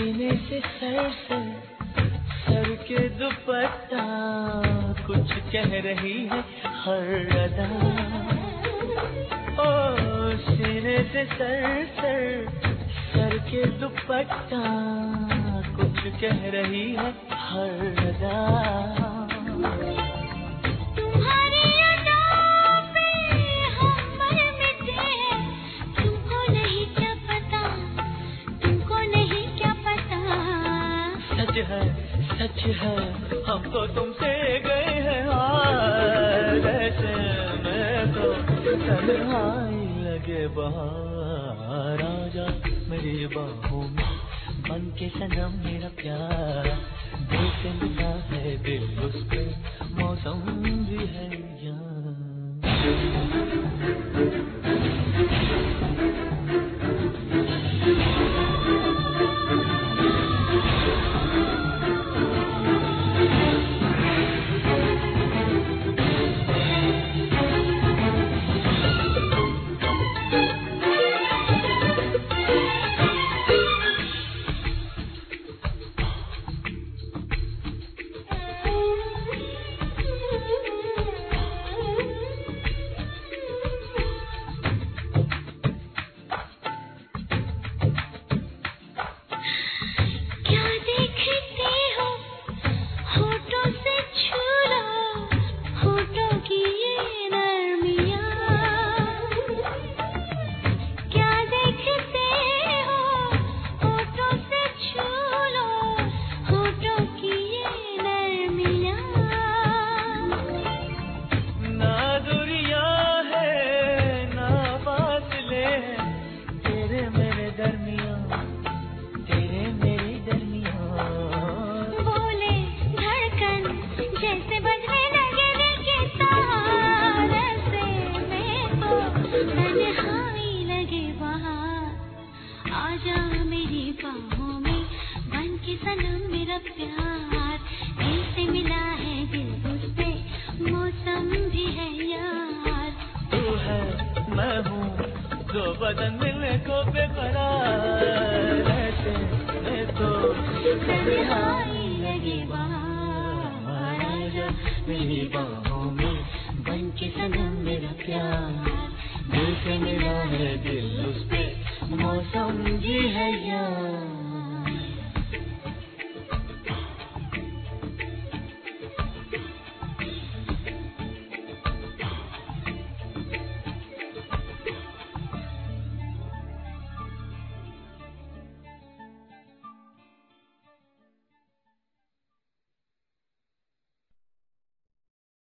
सीने से सर के दुपट्टा कुछ कह रही है हर अदा। ओ सीने से सर के दुपट्टा कुछ कह रही है हर अदा। सच है हम तो तुमसे गए हैं हार, ऐसे में तो तन्हाई लगे बाहर। आजा मेरी बाहों में बन के सनम मेरा प्यार, दिल से मिला है दिल उस पे मौसम भी है यहाँ। आजा मेरी बाहों में बन के सनम मेरा प्यार, दिल से मिला है दिल उस पे मौसम भी है यार। तू है मैं हूँ दो बदन मिलने को बेकरार, ऐसे में तो तन्हाई लगे बाहर। आजा मेरी बाहों में बन के सनम मेरा प्यार, दिल से मिला है दिल उस पे मौसम भी है यार।